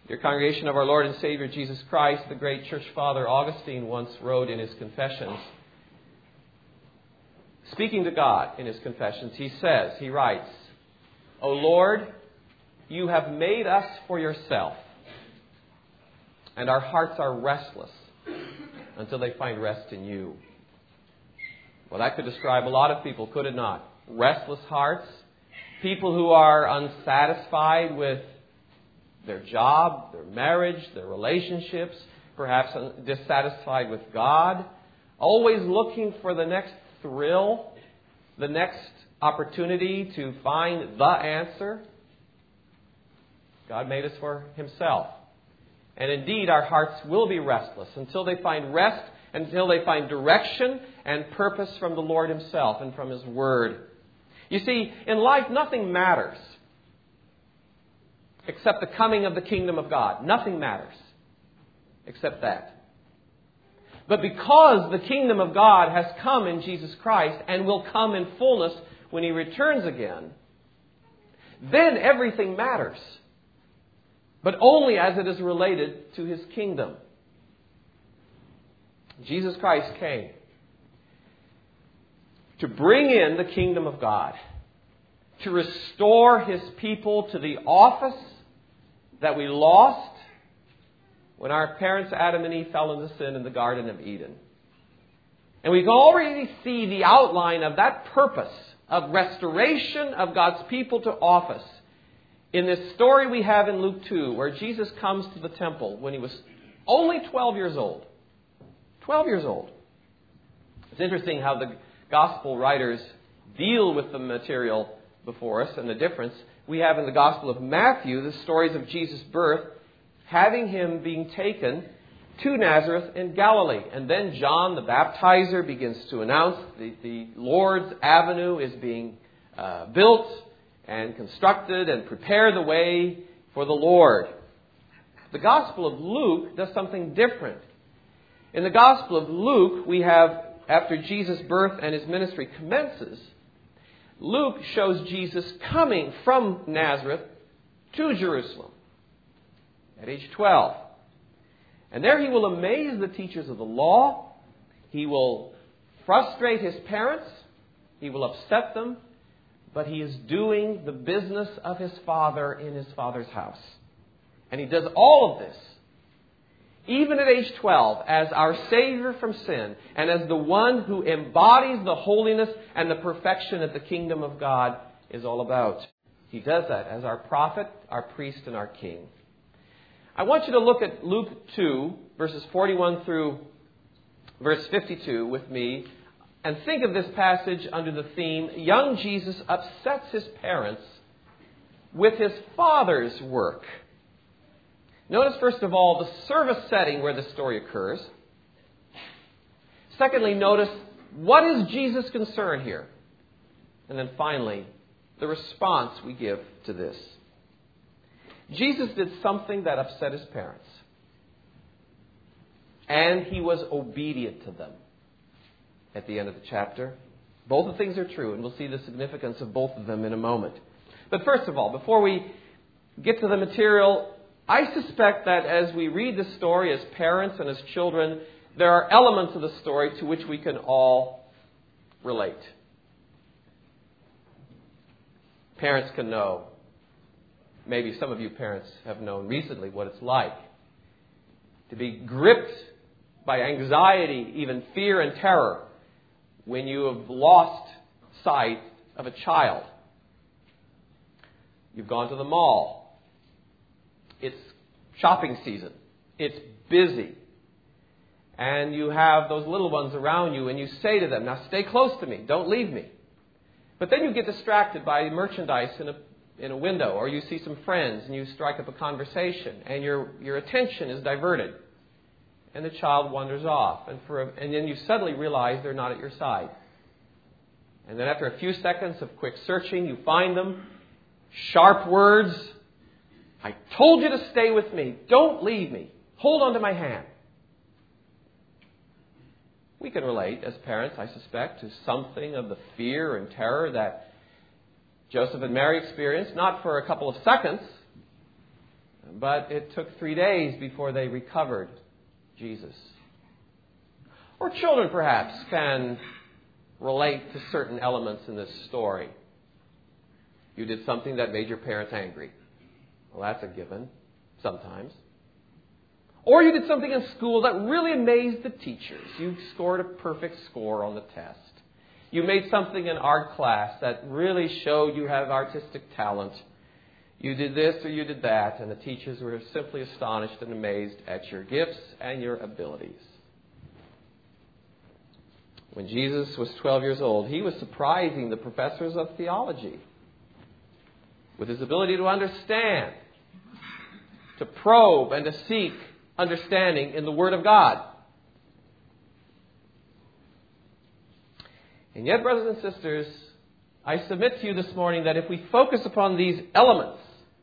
Dear congregation of our Lord and Savior Jesus Christ, the great church father Augustine once wrote in his Confessions, speaking to God in his Confessions, he writes, O Lord, you have made us for yourself, and our hearts are restless until they find rest in you. Well, that could describe a lot of people, could it not? Restless hearts, people who are unsatisfied with their job, their marriage, their relationships, perhaps dissatisfied with God, always looking for the next thrill, the next opportunity to find the answer. God made us for Himself. And indeed, our hearts will be restless until they find rest, until they find direction and purpose from the Lord Himself and from His Word. You see, in life, nothing matters except the coming of the kingdom of God. Nothing matters except that. But because the kingdom of God has come in Jesus Christ and will come in fullness when He returns again, then everything matters. But only as it is related to His kingdom. Jesus Christ came to bring in the kingdom of God, to restore His people to the office that we lost when our parents Adam and Eve fell into sin in the Garden of Eden. And we can already see the outline of that purpose of restoration of God's people to office in this story we have in Luke 2, where Jesus comes to the temple when He was only 12 years old. 12 years old. It's interesting how the gospel writers deal with the material before us and the difference. We have in the Gospel of Matthew the stories of Jesus' birth, having Him being taken to Nazareth in Galilee. And then John the baptizer begins to announce the Lord's avenue is being built and constructed and prepare the way for the Lord. The Gospel of Luke does something different. In the Gospel of Luke, we have, after Jesus' birth and His ministry commences, Luke shows Jesus coming from Nazareth to Jerusalem at age 12. And there He will amaze the teachers of the law. He will frustrate His parents. He will upset them. But He is doing the business of His Father in His Father's house. And He does all of this, even at age 12, as our Savior from sin and as the one who embodies the holiness and the perfection that the kingdom of God is all about. He does that as our prophet, our priest, and our king. I want you to look at Luke 2, verses 41 through verse 52 with me, and think of this passage under the theme, young Jesus upsets His parents with His Father's work. Notice, first of all, the service setting where the story occurs. Secondly, notice what is Jesus' concern here? And then finally, the response we give to this. Jesus did something that upset His parents. And He was obedient to them at the end of the chapter. Both of things are true, and we'll see the significance of both of them in a moment. But first of all, before we get to the material, I suspect that as we read the story as parents and as children, there are elements of the story to which we can all relate. Parents can know, maybe some of you parents have known recently what it's like to be gripped by anxiety, even fear and terror, when you have lost sight of a child. You've gone to the mall. It's shopping season. It's busy. And you have those little ones around you and you say to them, now stay close to me. Don't leave me. But then you get distracted by merchandise in a window, or you see some friends and you strike up a conversation and your attention is diverted. And the child wanders off. And then you suddenly realize they're not at your side. And then after a few seconds of quick searching, you find them. Sharp words. I told you to stay with me. Don't leave me. Hold on to my hand. We can relate as parents, I suspect, to something of the fear and terror that Joseph and Mary experienced, not for a couple of seconds, But it took 3 days before they recovered Jesus. Or children, perhaps, can relate to certain elements in this story. You did something that made your parents angry. Well, that's a given, sometimes. Or you did something in school that really amazed the teachers. You scored a perfect score on the test. You made something in art class that really showed you have artistic talent. You did this or you did that, and the teachers were simply astonished and amazed at your gifts and your abilities. When Jesus was 12 years old, he was surprising the professors of theology with his ability to understand, to probe, and to seek understanding in the Word of God. And yet, brothers and sisters, I submit to you this morning that if we focus upon these elements,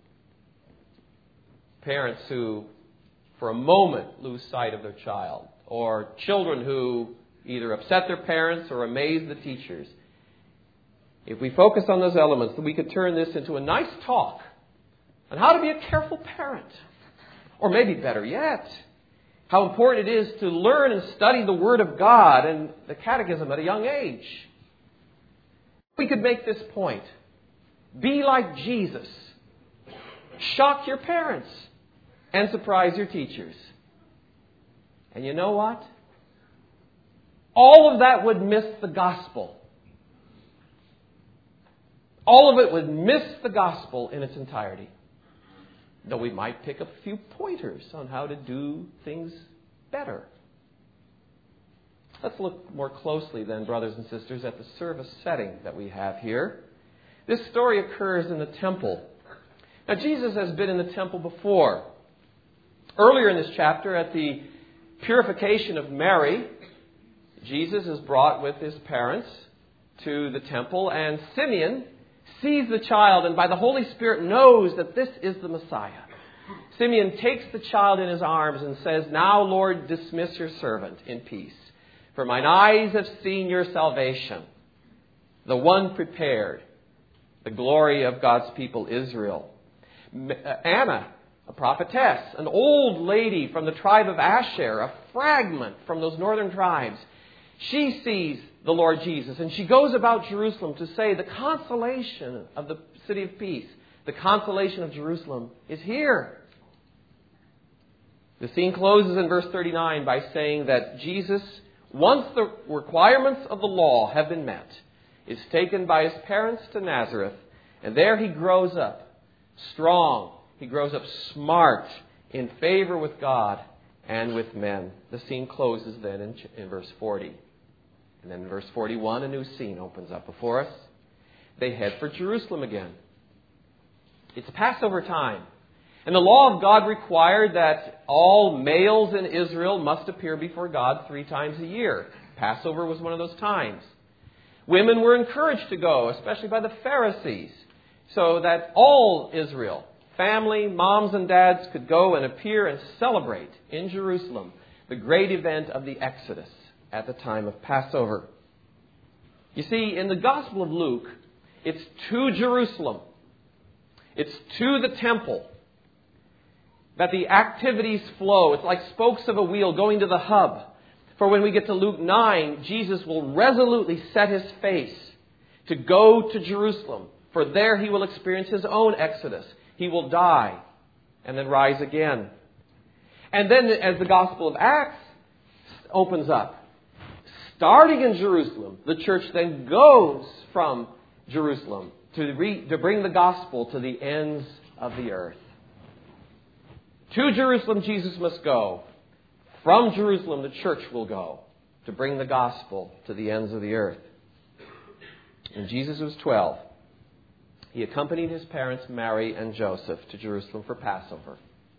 parents who for a moment lose sight of their child, or children who either upset their parents or amaze the teachers, if we focus on those elements, then we could turn this into a nice talk on how to be a careful parent. Or maybe better yet, how important it is to learn and study the Word of God and the Catechism at a young age. We could make this point. Be like Jesus. Shock your parents and surprise your teachers. And you know what? All of that would miss the gospel. All of it would miss the gospel in its entirety. Though we might pick up a few pointers on how to do things better. Let's look more closely then, brothers and sisters, at the service setting that we have here. This story occurs in the temple. Now, Jesus has been in the temple before. Earlier in this chapter, at the purification of Mary, Jesus is brought with his parents to the temple, and Simeon sees the child and by the Holy Spirit knows that this is the Messiah. Simeon takes the child in his arms and says, "Now, Lord, dismiss your servant in peace. For mine eyes have seen your salvation, the one prepared, the glory of God's people Israel." Anna, a prophetess, an old lady from the tribe of Asher, a fragment from those northern tribes, she sees the Lord Jesus, and she goes about Jerusalem to say the consolation of the city of peace, the consolation of Jerusalem is here. The scene closes in verse 39 by saying that Jesus, once the requirements of the law have been met, is taken by his parents to Nazareth, and there he grows up strong. He grows up smart, in favor with God and with men. The scene closes then in verse 40. And then in verse 41, a new scene opens up before us. They head for Jerusalem again. It's Passover time. And the law of God required that all males in Israel must appear before God 3 times a year. Passover was one of those times. Women were encouraged to go, especially by the Pharisees, so that all Israel, family, moms and dads, could go and appear and celebrate in Jerusalem the great event of the Exodus at the time of Passover. You see, in the Gospel of Luke, it's to Jerusalem, it's to the temple that the activities flow. It's like spokes of a wheel going to the hub. For when we get to Luke 9, Jesus will resolutely set his face to go to Jerusalem. For there he will experience his own exodus. He will die and then rise again. And then as the Gospel of Acts opens up, starting in Jerusalem, the church then goes from Jerusalem to bring the gospel to the ends of the earth. To Jerusalem Jesus must go. From Jerusalem the church will go to bring the gospel to the ends of the earth. When Jesus was 12, he accompanied his parents Mary and Joseph to Jerusalem for Passover.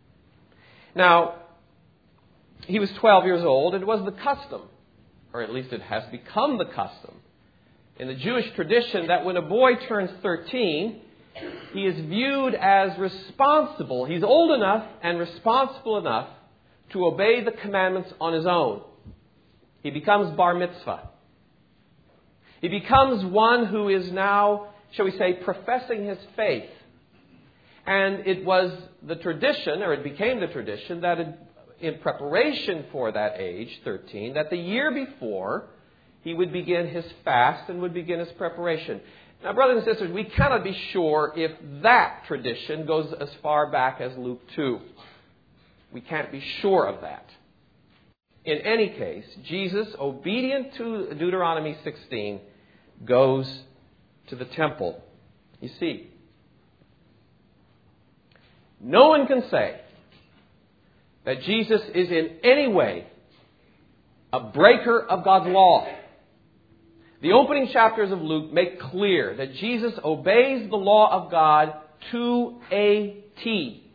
Now, he was 12 years old. It was the custom, or at least it has become the custom, in the Jewish tradition that when a boy turns 13, he is viewed as responsible. He's old enough and responsible enough to obey the commandments on his own. He becomes bar mitzvah. He becomes one who is now, shall we say, professing his faith. And it was the tradition, or it became the tradition, that in preparation for that age, 13, that the year before, he would begin his fast and would begin his preparation. Now, brothers and sisters, we cannot be sure if that tradition goes as far back as Luke 2. We can't be sure of that. In any case, Jesus, obedient to Deuteronomy 16, goes to the temple. You see, no one can say that Jesus is in any way a breaker of God's law. The opening chapters of Luke make clear that Jesus obeys the law of God to a T.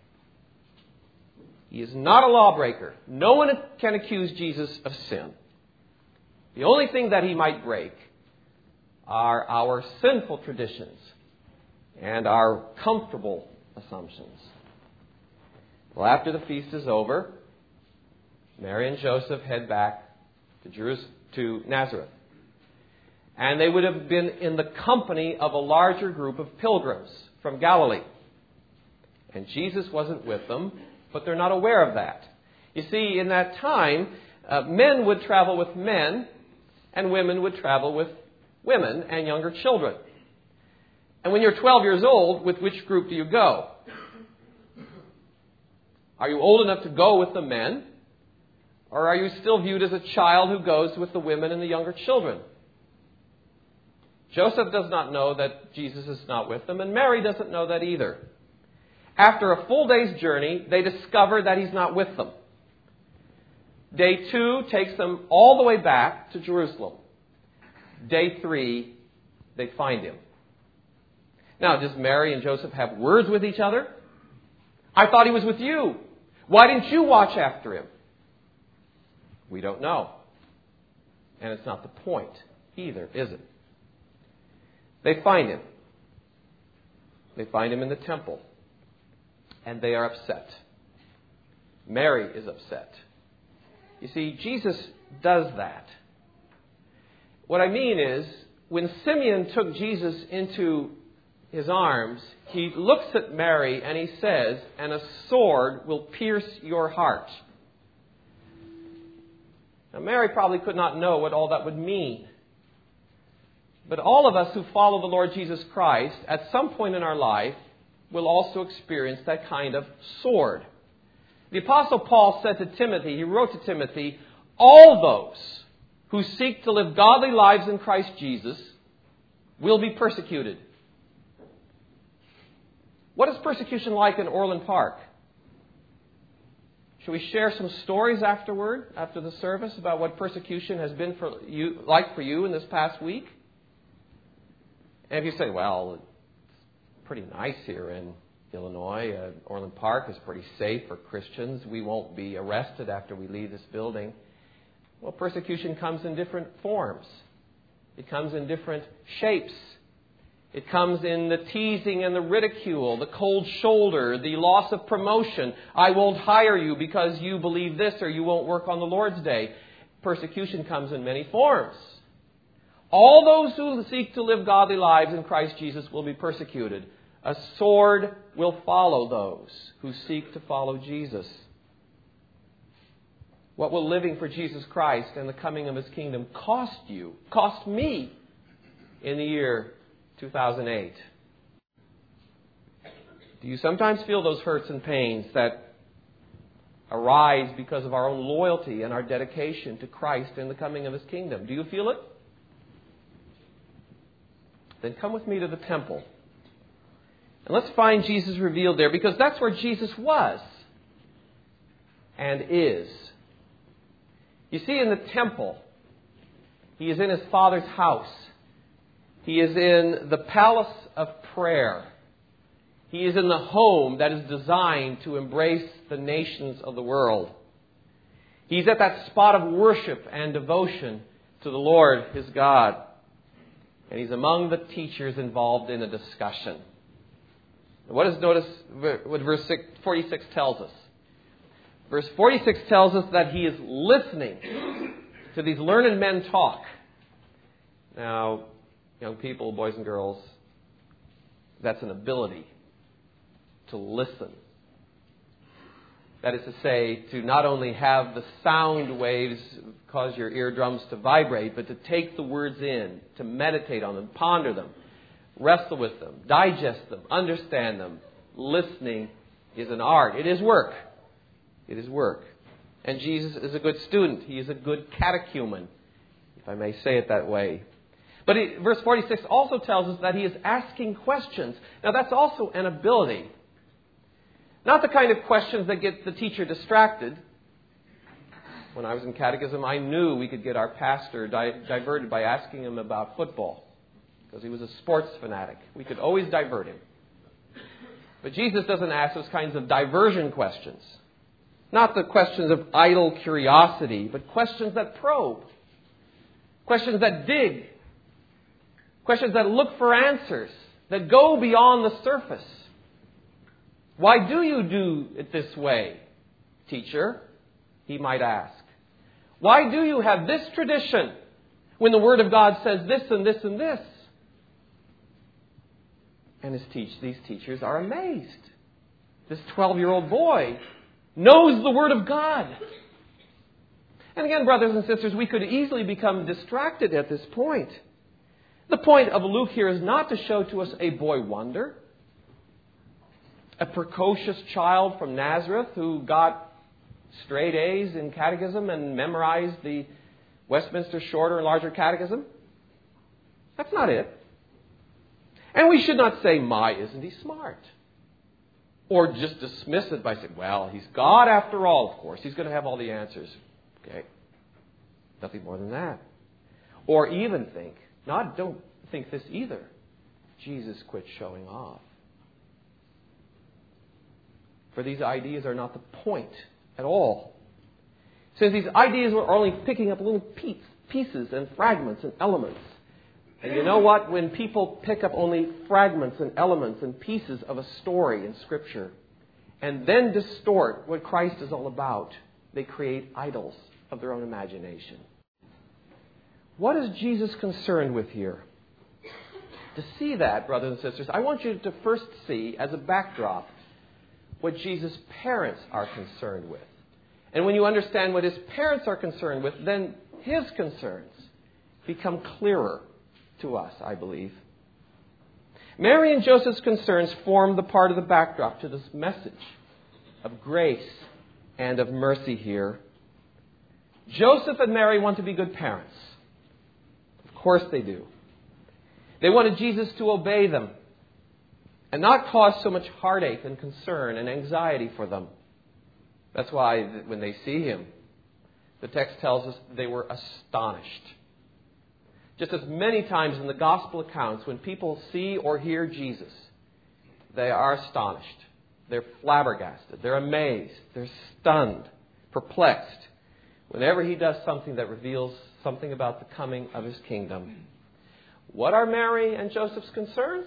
He is not a lawbreaker. No one can accuse Jesus of sin. The only thing that he might break are our sinful traditions and our comfortable assumptions. Well, after the feast is over, Mary and Joseph head back to Nazareth. And they would have been in the company of a larger group of pilgrims from Galilee. And Jesus wasn't with them, but they're not aware of that. You see, in that time, men would travel with men, and women would travel with women and younger children. And when you're 12 years old, with which group do you go? Are you old enough to go with the men? Or are you still viewed as a child who goes with the women and the younger children? Joseph does not know that Jesus is not with them, and Mary doesn't know that either. After a full day's journey, they discover that he's not with them. Day 2 takes them all the way back to Jerusalem. Day 3, they find him. Now, does Mary and Joseph have words with each other? I thought he was with you. Why didn't you watch after him? We don't know. And it's not the point either, is it? They find him. They find him in the temple. And they are upset. Mary is upset. You see, Jesus does that. What I mean is, when Simeon took Jesus into his arms, he looks at Mary and he says, "And a sword will pierce your heart." Now, Mary probably could not know what all that would mean. But all of us who follow the Lord Jesus Christ, at some point in our life, will also experience that kind of sword. The Apostle Paul said to Timothy, he wrote to Timothy, all those who seek to live godly lives in Christ Jesus will be persecuted. What is persecution like in Orland Park? Should we share some stories after the service, about what persecution has been for you in this past week? And if you say, well, it's pretty nice here in Illinois. Orland Park is pretty safe for Christians. We won't be arrested after we leave this building. Well, persecution comes in different forms. It comes in different shapes. It comes in the teasing and the ridicule, the cold shoulder, the loss of promotion. I won't hire you because you believe this, or you won't work on the Lord's Day. Persecution comes in many forms. All those who seek to live godly lives in Christ Jesus will be persecuted. A sword will follow those who seek to follow Jesus. What will living for Jesus Christ and the coming of His kingdom cost you, cost me, in the year 2008? Do you sometimes feel those hurts and pains that arise because of our own loyalty and our dedication to Christ and the coming of His kingdom? Do you feel it? Then come with me to the temple. And let's find Jesus revealed there, because that's where Jesus was and is. You see, in the temple, He is in His Father's house. He is in the palace of prayer. He is in the home that is designed to embrace the nations of the world. He's at that spot of worship and devotion to the Lord, His God. And He's among the teachers involved in a discussion. Notice what verse 46 tells us. Verse 46 tells us that He is listening to these learned men talk. Now, young people, boys and girls, that's an ability. to listen. That is to say, to not only have the sound waves cause your eardrums to vibrate, but to take the words in, to meditate on them, ponder them, wrestle with them, digest them, understand them. Listening is an art. It is work. It is work. And Jesus is a good student. He is a good catechumen, if I may say it that way. But verse 46 also tells us that he is asking questions. Now that's also an ability. Not the kind of questions that get the teacher distracted. When I was in catechism, I knew we could get our pastor diverted by asking him about football, because he was a sports fanatic. We could always divert him. But Jesus doesn't ask those kinds of diversion questions. Not the questions of idle curiosity, but questions that probe. Questions that dig. Questions that look for answers, that go beyond the surface. Why do you do it this way, teacher? He might ask. Why do you have this tradition when the Word of God says this and this and this? And these teachers are amazed. This 12-year-old boy knows the Word of God. And again, brothers and sisters, we could easily become distracted at this point. The point of Luke here is not to show to us a boy wonder, a precocious child from Nazareth who got straight A's in catechism and memorized the Westminster Shorter and Larger Catechism. That's not it. And we should not say, my, isn't he smart? Or just dismiss it by saying, well, he's God after all, of course. He's going to have all the answers. Okay. Nothing more than that. Or even think, don't think this either. Jesus quit showing off. For these ideas are not the point at all. Since these ideas were only picking up little pieces and fragments and elements. And you know what? When people pick up only fragments and elements and pieces of a story in Scripture and then distort what Christ is all about, they create idols of their own imagination. What is Jesus concerned with here? To see that, brothers and sisters, I want you to first see, as a backdrop, what Jesus' parents are concerned with. And when you understand what his parents are concerned with, then his concerns become clearer to us, I believe. Mary and Joseph's concerns form the part of the backdrop to this message of grace and of mercy here. Joseph and Mary want to be good parents. Of course they do. They wanted Jesus to obey them and not cause so much heartache and concern and anxiety for them. That's why when they see him, the text tells us they were astonished. Just as many times in the gospel accounts, when people see or hear Jesus, they are astonished. They're flabbergasted. They're amazed. They're stunned, perplexed, whenever he does something that reveals something about the coming of his kingdom. What are Mary and Joseph's concerns?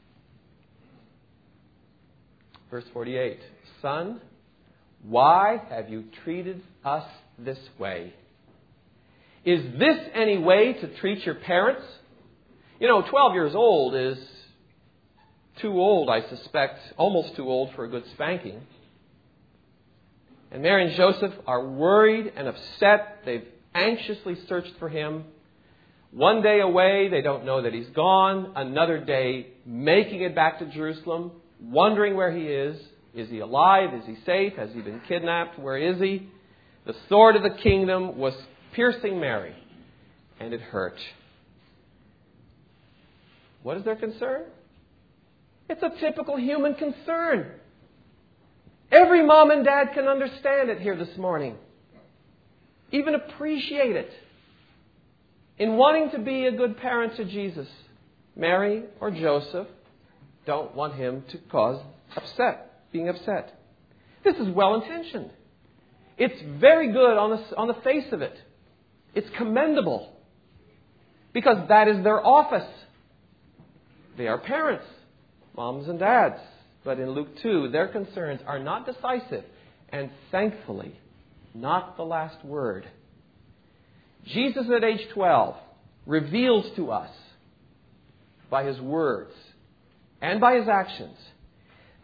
Verse 48, Son, why have you treated us this way? Is this any way to treat your parents? 12 years old is too old, I suspect, almost too old for a good spanking. And Mary and Joseph are worried and upset. They've anxiously searched for him. One day away, they don't know that he's gone. Another day, making it back to Jerusalem, wondering where he is. Is he alive? Is he safe? Has he been kidnapped? Where is he? The sword of the kingdom was piercing Mary, and it hurt. What is their concern? It's a typical human concern. Every mom and dad can understand it here this morning. Even appreciate it. In wanting to be a good parent to Jesus, Mary or Joseph don't want him to cause being upset. This is well-intentioned. It's very good on the face of it. It's commendable. Because that is their office. They are parents, moms and dads. But in Luke 2, their concerns are not decisive and, thankfully, not the last word. Jesus at age 12 reveals to us by his words and by his actions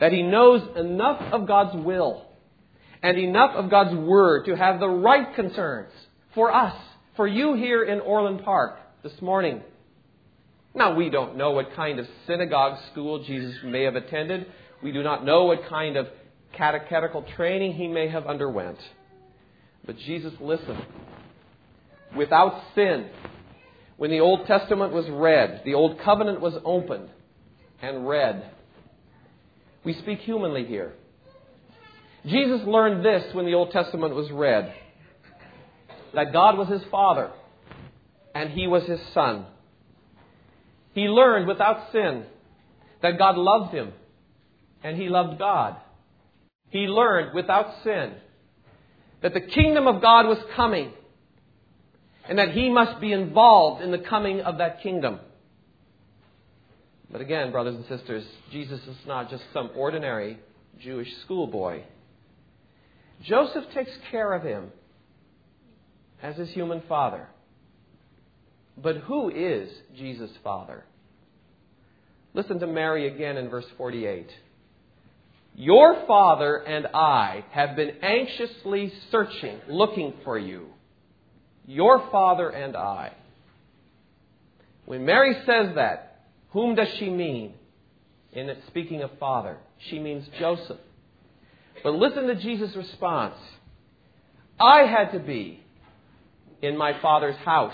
that he knows enough of God's will and enough of God's Word to have the right concerns for us, for you here in Orland Park this morning. Now, we don't know what kind of synagogue school Jesus may have attended. We do not know what kind of catechetical training he may have underwent. But Jesus listened. Without sin, when the Old Testament was read, the Old Covenant was opened and read. We speak humanly here. Jesus learned this when the Old Testament was read, that God was his Father and he was his Son. He learned without sin that God loved him and he loved God. He learned without sin that the kingdom of God was coming and that he must be involved in the coming of that kingdom. But again, brothers and sisters, Jesus is not just some ordinary Jewish schoolboy. Joseph takes care of him as his human father. But who is Jesus' father? Listen to Mary again in verse 48. Your father and I have been anxiously searching, looking for you. Your father and I. When Mary says that, whom does she mean? In it, speaking of father, she means Joseph. But listen to Jesus' response. I had to be in my Father's house.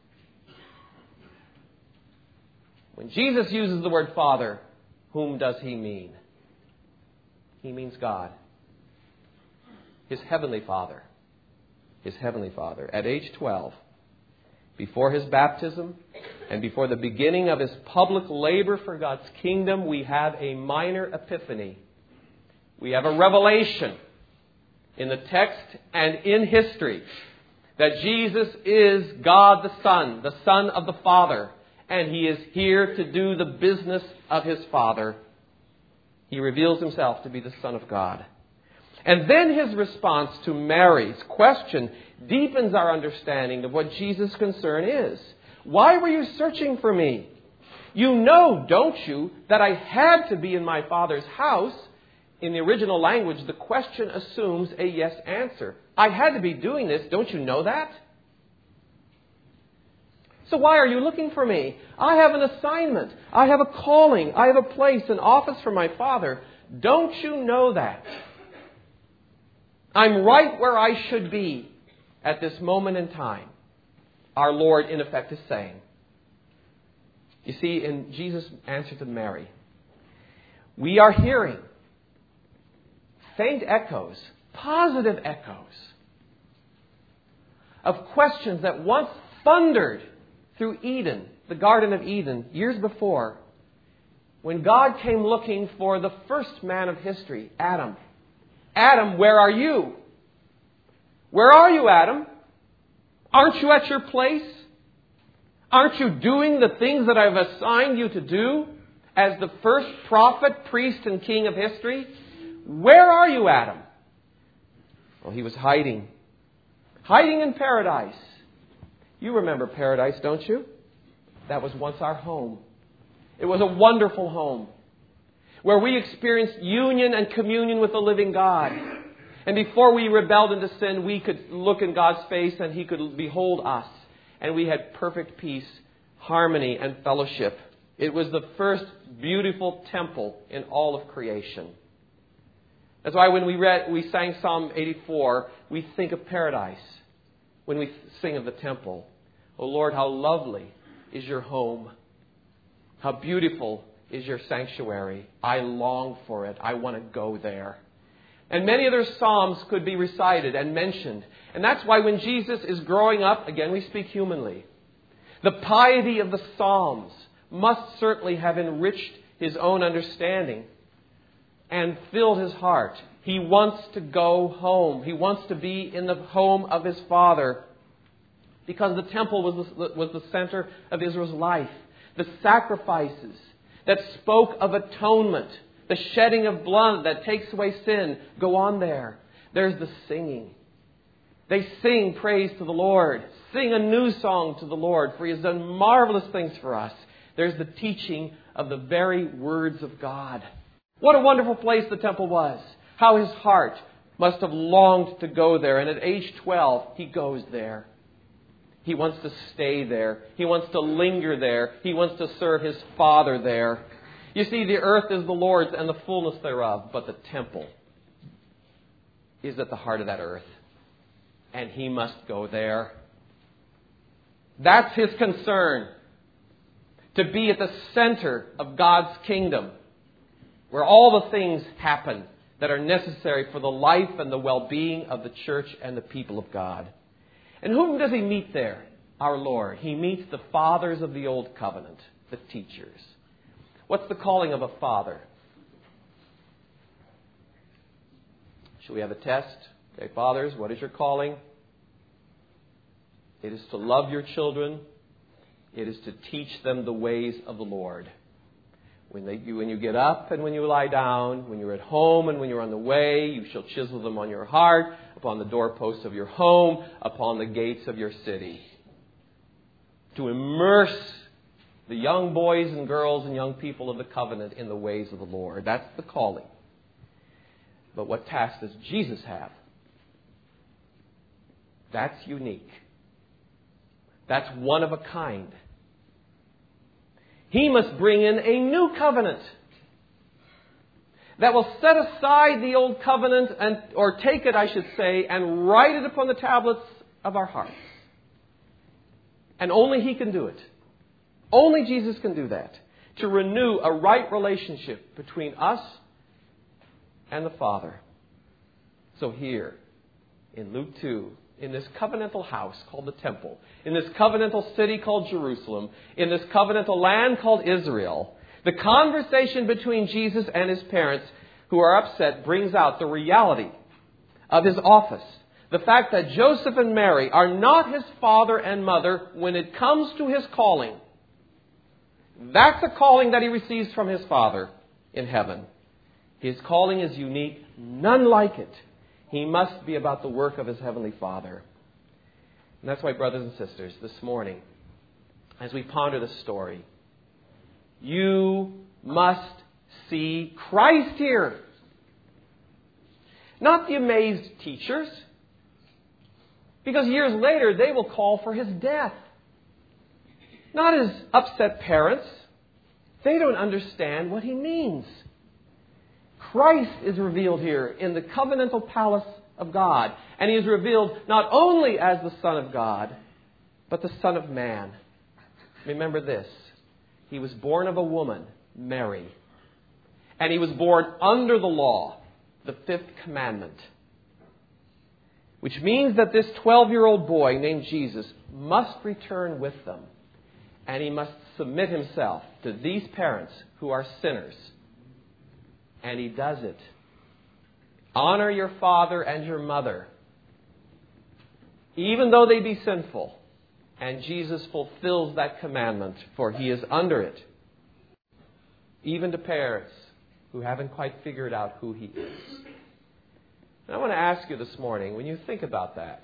When Jesus uses the word Father, whom does he mean? He means God. His heavenly Father. His heavenly Father. At age 12, before his baptism and before the beginning of his public labor for God's kingdom, we have a minor epiphany. We have a revelation in the text and in history that Jesus is God the Son of the Father, and he is here to do the business of his Father. He reveals himself to be the Son of God. And then his response to Mary's question deepens our understanding of what Jesus' concern is. Why were you searching for me? You know, don't you, that I had to be in my Father's house. In the original language, the question assumes a yes answer. I had to be doing this. Don't you know that? So why are you looking for me? I have an assignment. I have a calling. I have a place, an office for my Father. Don't you know that? I'm right where I should be at this moment in time. Our Lord, in effect, is saying. You see, in Jesus' answer to Mary, we are hearing faint echoes, positive echoes of questions that once thundered through Eden, the Garden of Eden, years before, when God came looking for the first man of history, Adam. Adam, where are you? Where are you, Adam? Aren't you at your place? Aren't you doing the things that I've assigned you to do as the first prophet, priest, and king of history? Where are you, Adam? Well, he was hiding. Hiding in paradise. You remember paradise, don't you? That was once our home. It was a wonderful home where we experienced union and communion with the living God. And before we rebelled into sin, we could look in God's face and he could behold us. And we had perfect peace, harmony, and fellowship. It was the first beautiful temple in all of creation. That's why when we sang Psalm 84, we think of paradise when we sing of the temple. Oh Lord, how lovely is your home. How beautiful is your sanctuary. I long for it. I want to go there. And many other psalms could be recited and mentioned. And that's why when Jesus is growing up, again we speak humanly, the piety of the psalms must certainly have enriched his own understanding and filled his heart. He wants to go home. He wants to be in the home of his Father, because the temple was the center of Israel's life. The sacrifices that spoke of atonement, the shedding of blood that takes away sin, go on there. There's the singing. They sing praise to the Lord. Sing a new song to the Lord, for he has done marvelous things for us. There's the teaching of the very words of God. What a wonderful place the temple was. How his heart must have longed to go there. And at age 12, he goes there. He wants to stay there. He wants to linger there. He wants to serve his Father there. You see, the earth is the Lord's and the fullness thereof, but the temple is at the heart of that earth. And he must go there. That's his concern. To be at the center of God's kingdom, where all the things happen that are necessary for the life and the well-being of the church and the people of God. And whom does he meet there? Our Lord. He meets the fathers of the old covenant, the teachers. What's the calling of a father? Shall we have a test? Okay, fathers, what is your calling? It is to love your children. It is to teach them the ways of the Lord. When you get up and when you lie down, when you're at home and when you're on the way, you shall chisel them on your heart, upon the doorposts of your home, upon the gates of your city. To immerse the young boys and girls and young people of the covenant in the ways of the Lord. That's the calling. But what task does Jesus have? That's unique. That's one of a kind. He must bring in a new covenant that will set aside the old covenant, or take it, I should say, and write it upon the tablets of our hearts. And only He can do it. Only Jesus can do that. To renew a right relationship between us and the Father. So here, in Luke 2, in this covenantal house called the temple, in this covenantal city called Jerusalem, in this covenantal land called Israel, the conversation between Jesus and his parents who are upset brings out the reality of his office. The fact that Joseph and Mary are not his father and mother when it comes to his calling. That's a calling that he receives from his Father in heaven. His calling is unique, none like it. He must be about the work of his heavenly Father. And that's why, brothers and sisters, this morning, as we ponder this story, you must see Christ here. Not the amazed teachers, because years later they will call for his death. Not his upset parents. They don't understand what he means. Christ is revealed here in the covenantal palace of God. And he is revealed not only as the Son of God, but the Son of Man. Remember this. He was born of a woman, Mary. And he was born under the law, the fifth commandment. Which means that this 12-year-old boy named Jesus must return with them. And he must submit himself to these parents who are sinners. And he does it. Honor your father and your mother, even though they be sinful. And Jesus fulfills that commandment, for he is under it. Even to parents who haven't quite figured out who he is. And I want to ask you this morning, when you think about that,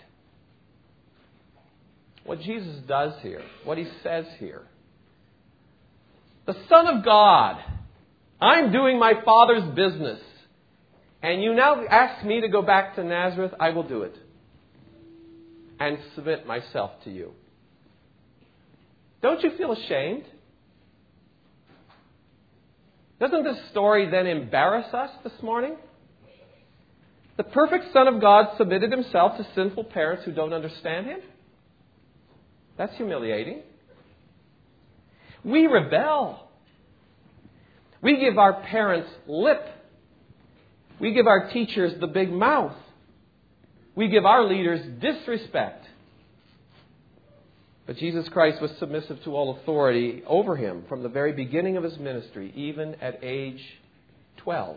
what Jesus does here, what he says here. The Son of God, I'm doing my Father's business. And you now ask me to go back to Nazareth, I will do it. And submit myself to you. Don't you feel ashamed? Doesn't this story then embarrass us this morning? The perfect Son of God submitted himself to sinful parents who don't understand him? That's humiliating. We rebel. We give our parents lip. We give our teachers the big mouth. We give our leaders disrespect. But Jesus Christ was submissive to all authority over him from the very beginning of his ministry, even at age 12.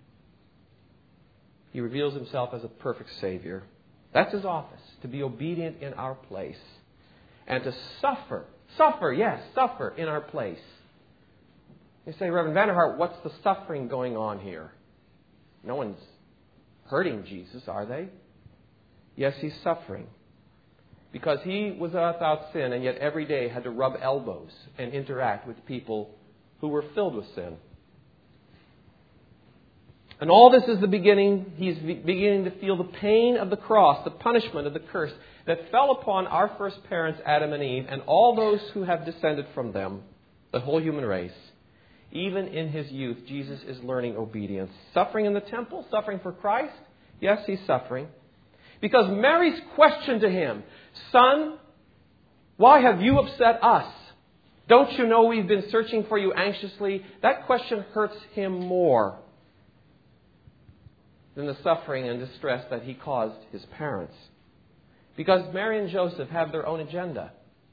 He reveals himself as a perfect Savior. That's his office, to be obedient in our place. And to suffer in our place. You say, Reverend Vanderhart, what's the suffering going on here? No one's hurting Jesus, are they? Yes, he's suffering. Because he was without sin and yet every day had to rub elbows and interact with people who were filled with sin. And all this is the beginning. He's beginning to feel the pain of the cross, the punishment of the curse that fell upon our first parents, Adam and Eve, and all those who have descended from them, the whole human race. Even in his youth, Jesus is learning obedience. Suffering in the temple, suffering for Christ. Yes, he's suffering. Because Mary's question to him, "Son, why have you upset us? Don't you know we've been searching for you anxiously?" That question hurts him more than the suffering and distress that he caused his parents. Because Mary and Joseph have their own agenda.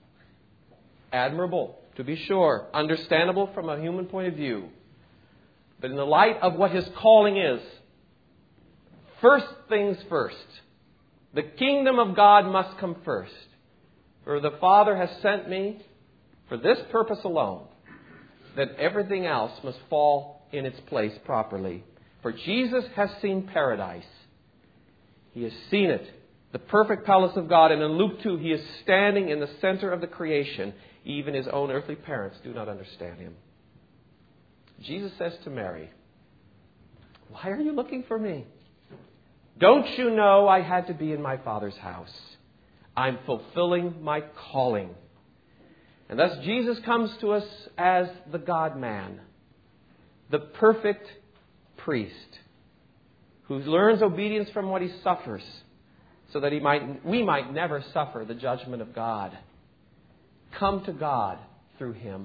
Admirable, to be sure. Understandable from a human point of view. But in the light of what his calling is, first things first. The kingdom of God must come first. For the Father has sent me for this purpose alone, that everything else must fall in its place properly. For Jesus has seen paradise. He has seen it, the perfect palace of God. And in Luke 2, he is standing in the center of the creation. Even his own earthly parents do not understand him. Jesus says to Mary, "Why are you looking for me? Don't you know I had to be in my Father's house? I'm fulfilling my calling." And thus Jesus comes to us as the God-man, the perfect priest, who learns obedience from what he suffers, so that we might never suffer the judgment of God. Come to God through him.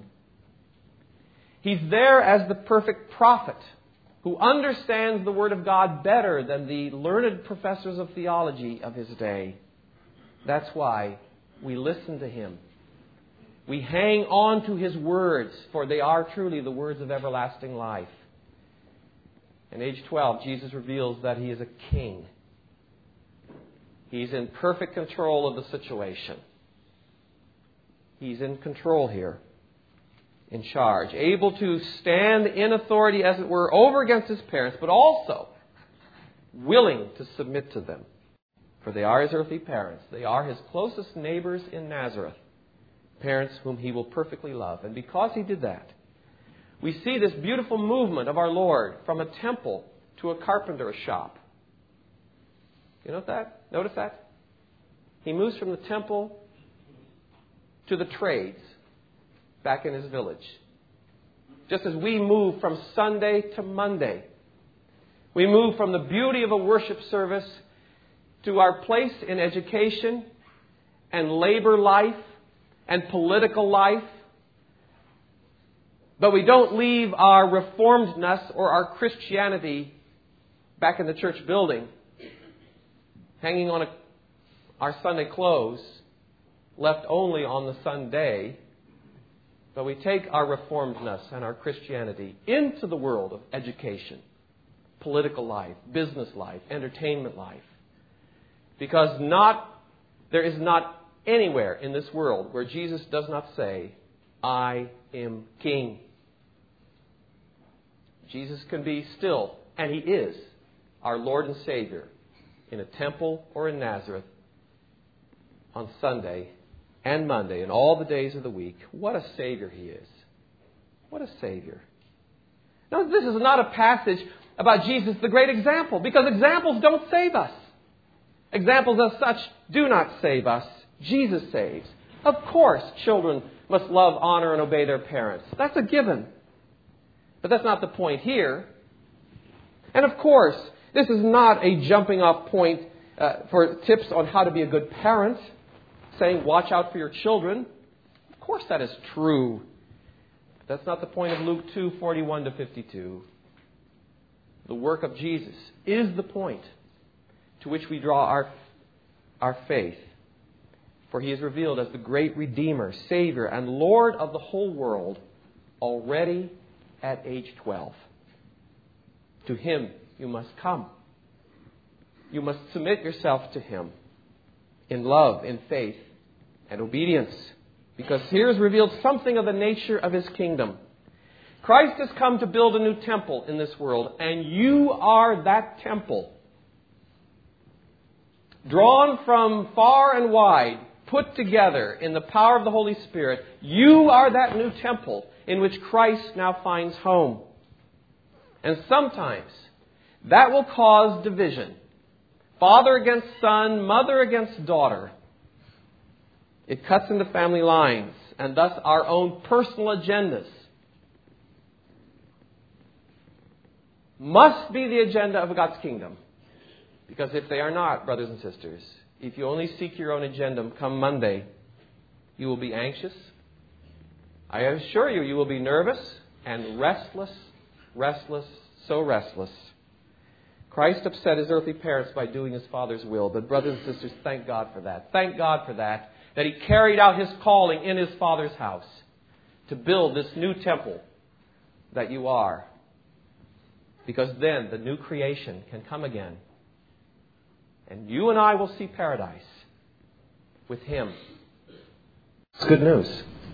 He's there as the perfect prophet, who understands the Word of God better than the learned professors of theology of his day. That's why we listen to him. We hang on to his words, for they are truly the words of everlasting life. In age 12, Jesus reveals that he is a king. He's in perfect control of the situation. He's in control here, in charge, able to stand in authority, as it were, over against his parents, but also willing to submit to them. For they are his earthly parents. They are his closest neighbors in Nazareth, parents whom he will perfectly love. And because he did that, we see this beautiful movement of our Lord from a temple to a carpenter's shop. You know that? Notice that? He moves from the temple to the trades back in his village. Just as we move from Sunday to Monday. We move from the beauty of a worship service to our place in education and labor life and political life. But we don't leave our reformedness or our Christianity back in the church building, hanging on our Sunday clothes, left only on the Sunday. But we take our reformedness and our Christianity into the world of education, political life, business life, entertainment life. Because there is not anywhere in this world where Jesus does not say, "I am King." Jesus can be still, and he is, our Lord and Savior in a temple or in Nazareth on Sunday and Monday and all the days of the week. What a Savior he is. What a Savior. Now, this is not a passage about Jesus, the great example, because examples don't save us. Examples as such do not save us. Jesus saves. Of course, children must love, honor, and obey their parents. That's a given. But that's not the point here. And of course, this is not a jumping off point for tips on how to be a good parent, saying watch out for your children. Of course that is true. But that's not the point of Luke 2:41 to 52. The work of Jesus is the point to which we draw our faith. For he is revealed as the great Redeemer, Savior, and Lord of the whole world already at age 12. To him you must come. You must submit yourself to him in love, in faith, and obedience. Because here is revealed something of the nature of his kingdom. Christ has come to build a new temple in this world, and you are that temple. Drawn from far and wide, put together in the power of the Holy Spirit, you are that new temple in which Christ now finds home. And sometimes that will cause division. Father against son, mother against daughter. It cuts into family lines and thus our own personal agendas. Must be the agenda of God's kingdom. Because if they are not, brothers and sisters, if you only seek your own agenda come Monday, you will be anxious. I assure you, you will be nervous and restless, so restless. Christ upset his earthly parents by doing his Father's will. But brothers and sisters, thank God for that. Thank God for that he carried out his calling in his Father's house to build this new temple that you are. Because then the new creation can come again. And you and I will see paradise with him. It's good news.